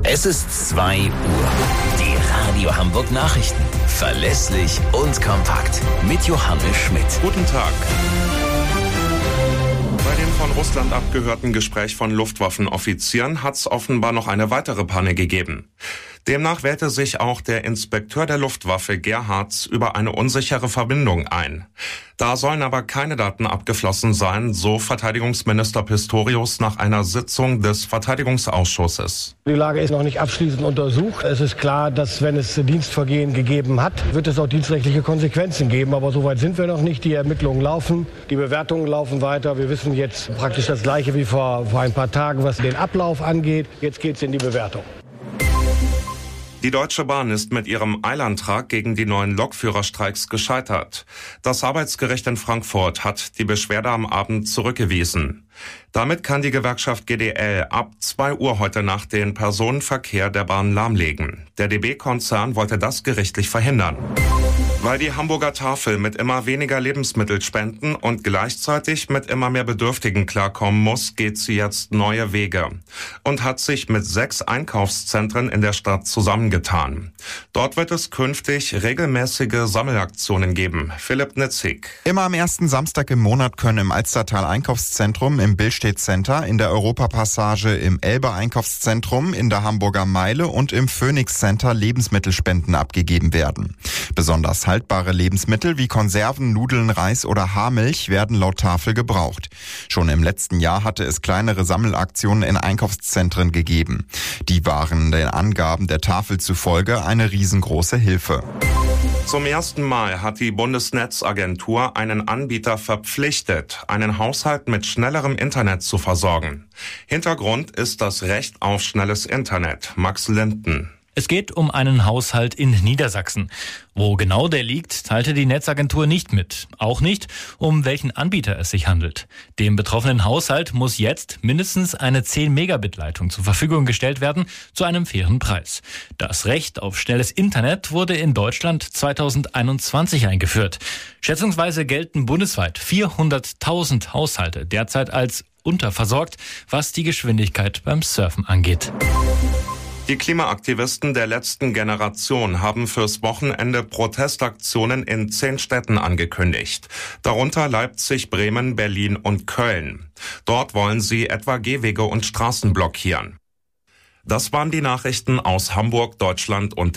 Es ist 2 Uhr. Die Radio Hamburg Nachrichten. Verlässlich und kompakt. Mit Johannes Schmidt. Guten Tag. Bei dem von Russland abgehörten Gespräch von Luftwaffenoffizieren hat es offenbar noch eine weitere Panne gegeben. Demnach wählte sich auch der Inspekteur der Luftwaffe Gerhards über eine unsichere Verbindung ein. Da sollen aber keine Daten abgeflossen sein, so Verteidigungsminister Pistorius nach einer Sitzung des Verteidigungsausschusses. Die Lage ist noch nicht abschließend untersucht. Es ist klar, dass wenn es Dienstvergehen gegeben hat, wird es auch dienstrechtliche Konsequenzen geben. Aber so weit sind wir noch nicht. Die Ermittlungen laufen, die Bewertungen laufen weiter. Wir wissen jetzt praktisch das Gleiche wie vor ein paar Tagen, was den Ablauf angeht. Jetzt geht es in die Bewertung. Die Deutsche Bahn ist mit ihrem Eilantrag gegen die neuen Lokführerstreiks gescheitert. Das Arbeitsgericht in Frankfurt hat die Beschwerde am Abend zurückgewiesen. Damit kann die Gewerkschaft GDL ab 2 Uhr heute Nacht den Personenverkehr der Bahn lahmlegen. Der DB-Konzern wollte das gerichtlich verhindern. Weil die Hamburger Tafel mit immer weniger Lebensmittelspenden und gleichzeitig mit immer mehr Bedürftigen klarkommen muss, geht sie jetzt neue Wege und hat sich mit 6 Einkaufszentren in der Stadt zusammengetan. Dort wird es künftig regelmäßige Sammelaktionen geben. Philipp Nitzig. Immer am ersten Samstag im Monat können im Alstertal Einkaufszentrum, im Billstedt Center, in der Europapassage, im Elbe Einkaufszentrum, in der Hamburger Meile und im Phoenix Center Lebensmittelspenden abgegeben werden. Besonders haltbare Lebensmittel wie Konserven, Nudeln, Reis oder Haarmilch werden laut Tafel gebraucht. Schon im letzten Jahr hatte es kleinere Sammelaktionen in Einkaufszentren gegeben. Die waren den Angaben der Tafel zufolge eine riesengroße Hilfe. Zum ersten Mal hat die Bundesnetzagentur einen Anbieter verpflichtet, einen Haushalt mit schnellerem Internet zu versorgen. Hintergrund ist das Recht auf schnelles Internet. Max Linden. Es geht um einen Haushalt in Niedersachsen. Wo genau der liegt, teilte die Netzagentur nicht mit. Auch nicht, um welchen Anbieter es sich handelt. Dem betroffenen Haushalt muss jetzt mindestens eine 10-Megabit-Leitung zur Verfügung gestellt werden, zu einem fairen Preis. Das Recht auf schnelles Internet wurde in Deutschland 2021 eingeführt. Schätzungsweise gelten bundesweit 400.000 Haushalte derzeit als unterversorgt, was die Geschwindigkeit beim Surfen angeht. Die Klimaaktivisten der letzten Generation haben fürs Wochenende Protestaktionen in 10 Städten angekündigt. Darunter Leipzig, Bremen, Berlin und Köln. Dort wollen sie etwa Gehwege und Straßen blockieren. Das waren die Nachrichten aus Hamburg, Deutschland und der